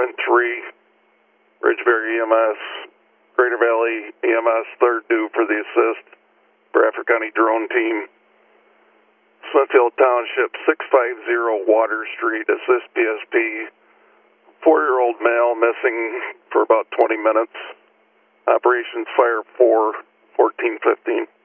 Department 3, Ridgeberry EMS, Greater Valley EMS, 3rd due for the assist, Bradford County drone team. Smithfield Township, 650 Water Street, assist PSP. 4-year-old male missing for about 20 minutes. Operations Fire 4, 1415.